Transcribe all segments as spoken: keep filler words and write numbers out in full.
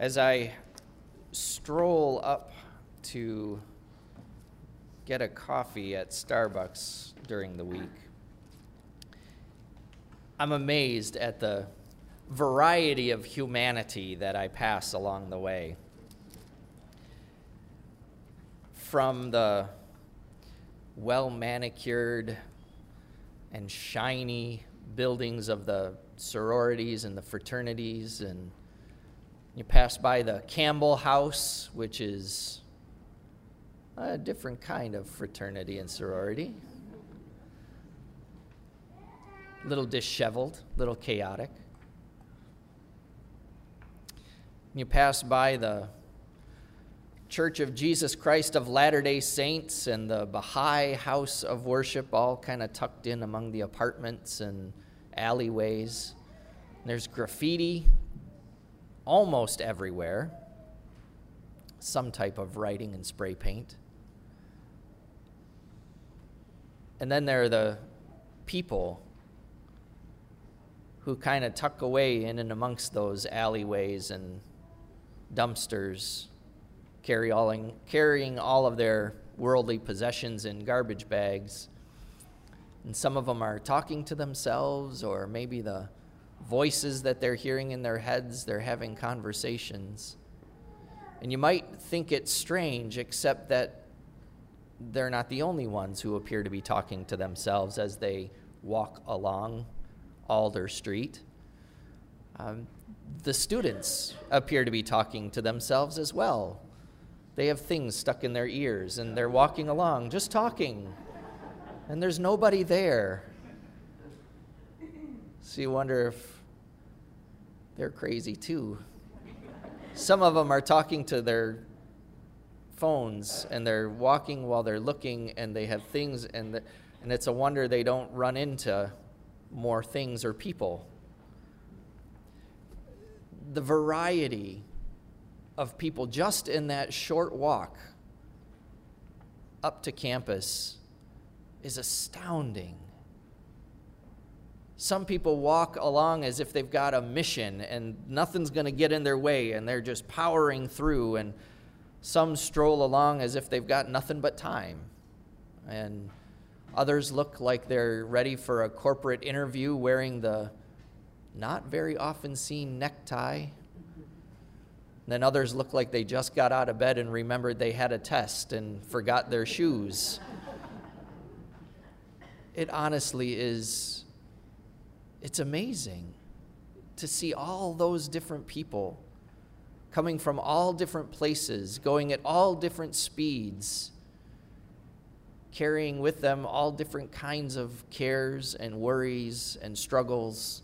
As I stroll up to get a coffee at Starbucks during the week, I'm amazed at the variety of humanity that I pass along the way. From the well-manicured and shiny buildings of the sororities and the fraternities, and you pass by the Campbell House, which is a different kind of fraternity and sorority. A little disheveled, a little chaotic. You pass by the Church of Jesus Christ of Latter-day Saints and the Baha'i House of Worship, all kind of tucked in among the apartments and alleyways. There's graffiti almost everywhere, some type of writing and spray paint. And then there are the people who kind of tuck away in and amongst those alleyways and dumpsters, carry all in, carrying all of their worldly possessions in garbage bags. And some of them are talking to themselves, or maybe the voices that they're hearing in their heads, they're having conversations. And you might think it's strange, except that they're not the only ones who appear to be talking to themselves as they walk along Alder Street. Um, the students appear to be talking to themselves as well. They have things stuck in their ears, and they're walking along, just talking, and there's nobody there. So you wonder if they're crazy too. Some of them are talking to their phones, and they're walking while they're looking, and they have things, and the, and it's a wonder they don't run into more things or people. The variety of people just in that short walk up to campus is astounding. Some people walk along as if they've got a mission and nothing's going to get in their way, and they're just powering through, and some stroll along as if they've got nothing but time. And others look like they're ready for a corporate interview wearing the not very often seen necktie. Then others look like they just got out of bed and remembered they had a test and forgot their shoes. It honestly is, it's amazing to see all those different people coming from all different places, going at all different speeds, carrying with them all different kinds of cares and worries and struggles.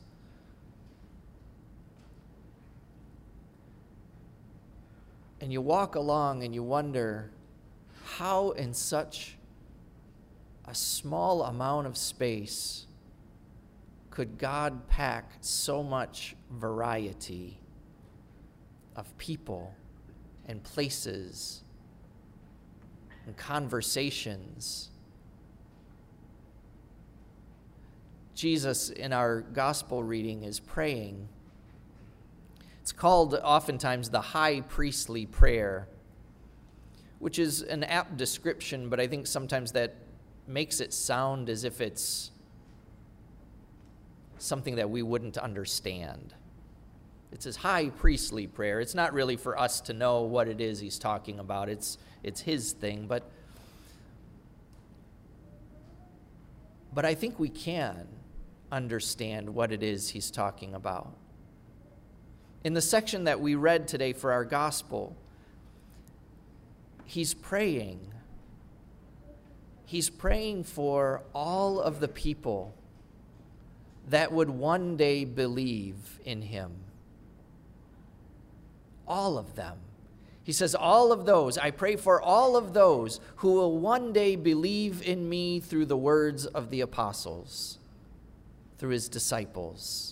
And you walk along and you wonder, how in such a small amount of space could God pack so much variety of people and places and conversations? Jesus, in our gospel reading, is praying. It's called oftentimes the high priestly prayer, which is an apt description, but I think sometimes that makes it sound as if it's something that we wouldn't understand. It's his high priestly prayer. It's not really for us to know what it is he's talking about. It's it's his thing, but but I think we can understand what it is he's talking about. In the section that we read today for our gospel, he's praying. He's praying for all of the people that would one day believe in him. All of them. He says, all of those, I pray for all of those who will one day believe in me through the words of the apostles, through his disciples.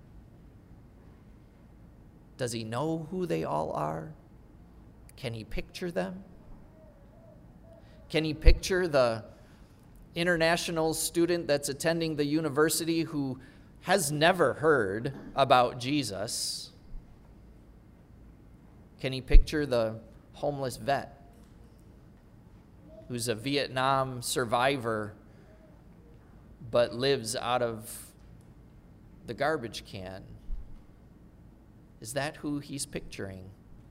Does he know who they all are? Can he picture them? Can he picture the international student that's attending the university who has never heard about Jesus? Can he picture the homeless vet who's a Vietnam survivor but lives out of the garbage can? Is that who he's picturing?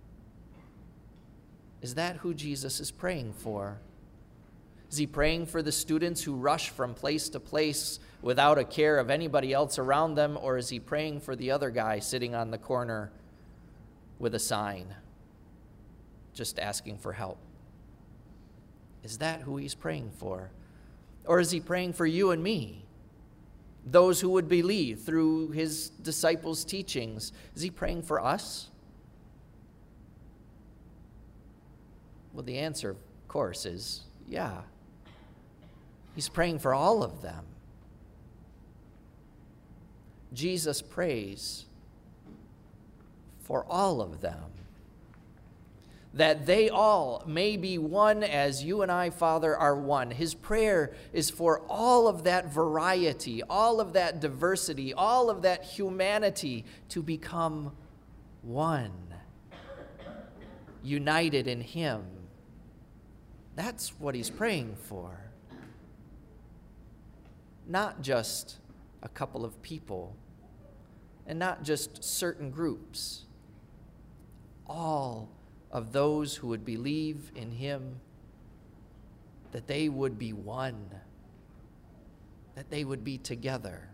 Is that who Jesus is praying for? Is he praying for the students who rush from place to place without a care of anybody else around them, or is he praying for the other guy sitting on the corner with a sign, just asking for help? Is that who he's praying for? Or is he praying for you and me, those who would believe through his disciples' teachings? Is he praying for us? Well, the answer, of course, is yeah. He's praying for all of them. Jesus prays for all of them, that they all may be one as you and I, Father, are one. His prayer is for all of that variety, all of that diversity, all of that humanity to become one, united in him. That's what he's praying for. Not just a couple of people, and not just certain groups. All of those who would believe in him, that they would be one, that they would be together.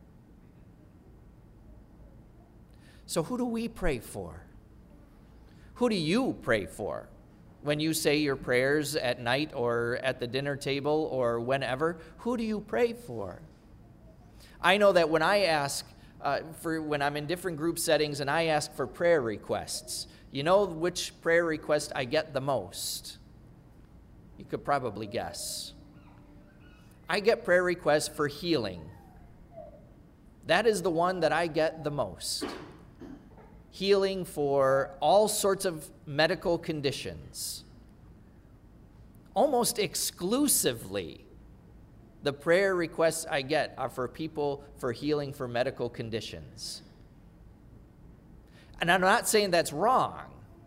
So who do we pray for? Who do you pray for? When you say your prayers at night or at the dinner table or whenever, who do you pray for? I know that when I ask, uh, for when I'm in different group settings and I ask for prayer requests, you know which prayer request I get the most? You could probably guess. I get prayer requests for healing. That is the one that I get the most. Healing for all sorts of medical conditions. Almost exclusively, the prayer requests I get are for people for healing for medical conditions. And I'm not saying that's wrong,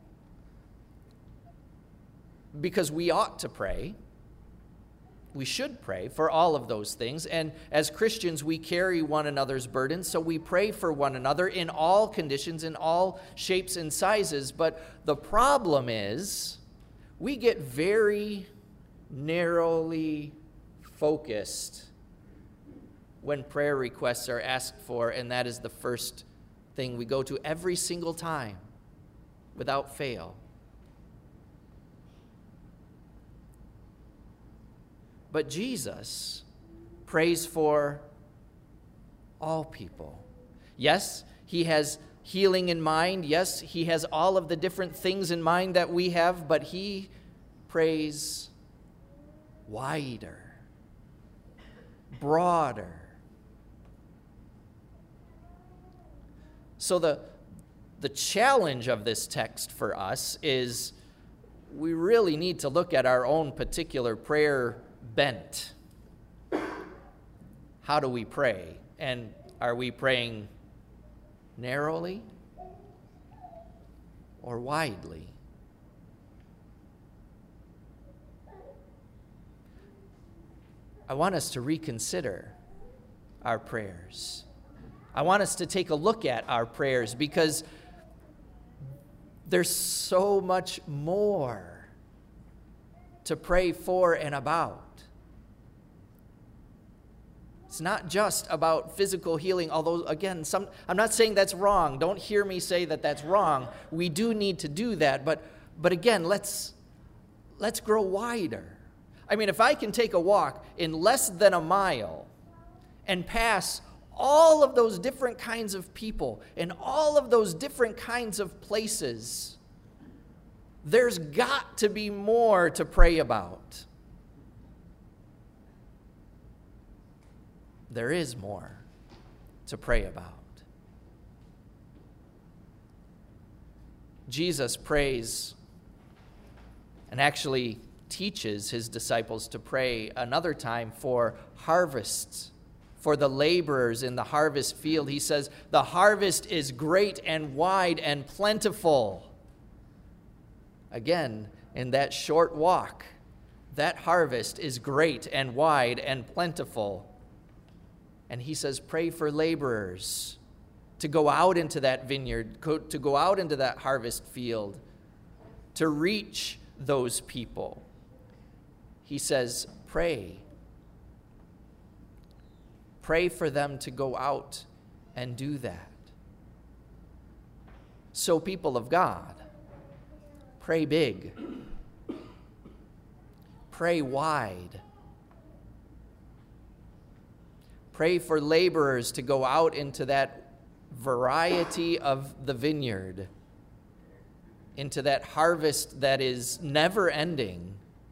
because we ought to pray. We should pray for all of those things. And as Christians, we carry one another's burdens, so we pray for one another in all conditions, in all shapes and sizes. But the problem is, we get very narrowly focused when prayer requests are asked for, and that is the first thing we go to every single time, without fail. But Jesus prays for all people. Yes, he has healing in mind. Yes, he has all of the different things in mind that we have, but he prays wider, broader. So the, the challenge of this text for us is we really need to look at our own particular prayer bent. How do we pray? And are we praying narrowly or widely? I want us to reconsider our prayers. I want us to take a look at our prayers, because there's so much more to pray for and about. It's not just about physical healing, although, again, some, I'm not saying that's wrong. Don't hear me say that that's wrong. We do need to do that, but, but again, let's, let's grow wider. I mean, if I can take a walk in less than a mile and pass all of those different kinds of people and all of those different kinds of places, there's got to be more to pray about. There is more to pray about. Jesus prays and actually teaches his disciples to pray another time for harvests, for the laborers in the harvest field. He says, the harvest is great and wide and plentiful, Again, in that short walk, that harvest is great and wide and plentiful. And he says, pray for laborers to go out into that vineyard, to go out into that harvest field, to reach those people. He says, pray. Pray for them to go out and do that. So, people of God, pray big. Pray wide. Pray for laborers to go out into that variety of the vineyard, into that harvest that is never ending.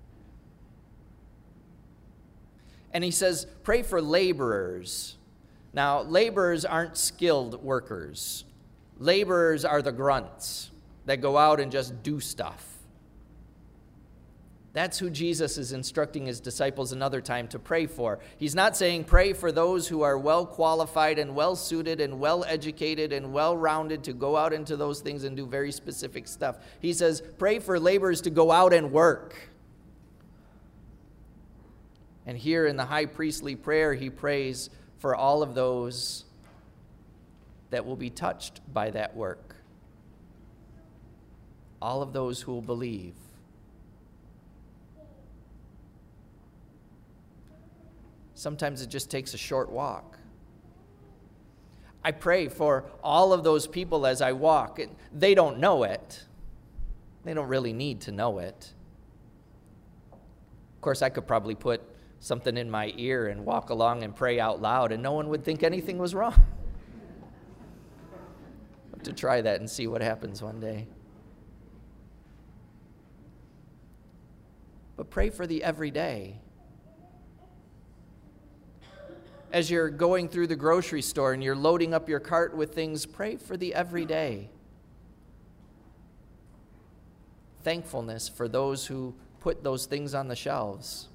And he says, pray for laborers. Now, laborers aren't skilled workers. Laborers are the grunts that go out and just do stuff. That's who Jesus is instructing his disciples another time to pray for. He's not saying pray for those who are well qualified and well suited and well educated and well rounded to go out into those things and do very specific stuff. He says pray for laborers to go out and work. And here in the high priestly prayer, he prays for all of those that will be touched by that work. All of those who will believe. Sometimes it just takes a short walk. I pray for all of those people as I walk. They don't know it. They don't really need to know it. Of course, I could probably put something in my ear and walk along and pray out loud, and no one would think anything was wrong. I'll have to try that and see what happens one day. But pray for the everyday. As you're going through the grocery store and you're loading up your cart with things, pray for the everyday. Thankfulness for those who put those things on the shelves.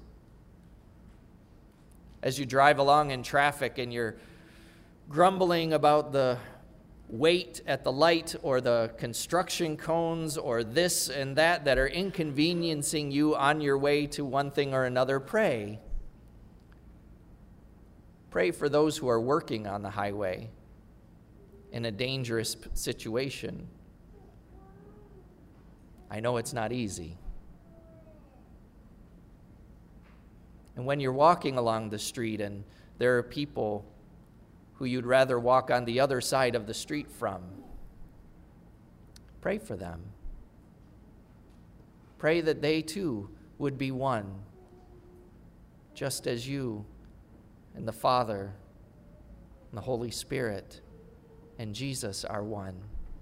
As you drive along in traffic and you're grumbling about the wait at the light or the construction cones or this and that that are inconveniencing you on your way to one thing or another, pray. Pray for those who are working on the highway in a dangerous situation. I know it's not easy. And when you're walking along the street and there are people who you'd rather walk on the other side of the street from, pray for them. Pray that they too would be one, just as you and the Father and the Holy Spirit and Jesus are one.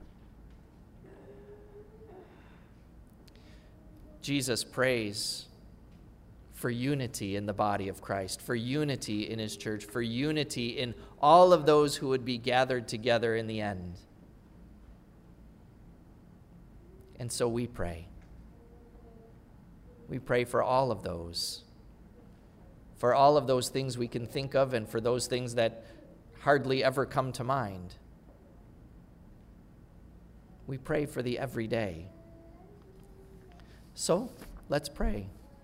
Jesus prays for unity in the body of Christ, for unity in his church, for unity in all of those who would be gathered together in the end. And so we pray. We pray for all of those. For all of those things we can think of and for those things that hardly ever come to mind. We pray for the everyday. So, let's pray.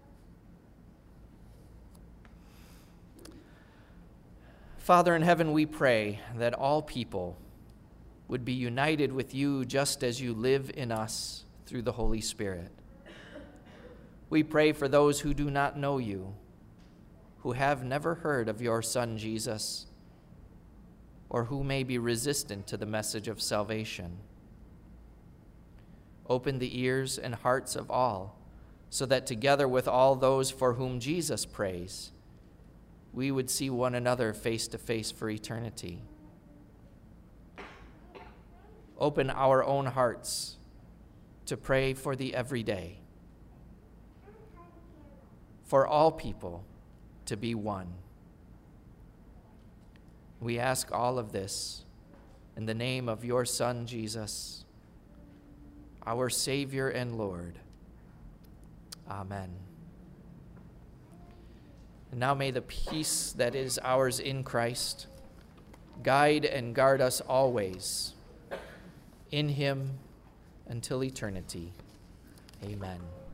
Father in heaven, we pray that all people would be united with you just as you live in us through the Holy Spirit. We pray for those who do not know you, who have never heard of your Son, Jesus, or who may be resistant to the message of salvation. Open the ears and hearts of all, so that together with all those for whom Jesus prays, we would see one another face to face for eternity. Open our own hearts to pray for the everyday, for all people to be one. We ask all of this in the name of your Son, Jesus, our Savior and Lord. Amen. And now may the peace that is ours in Christ guide and guard us always in him until eternity. Amen.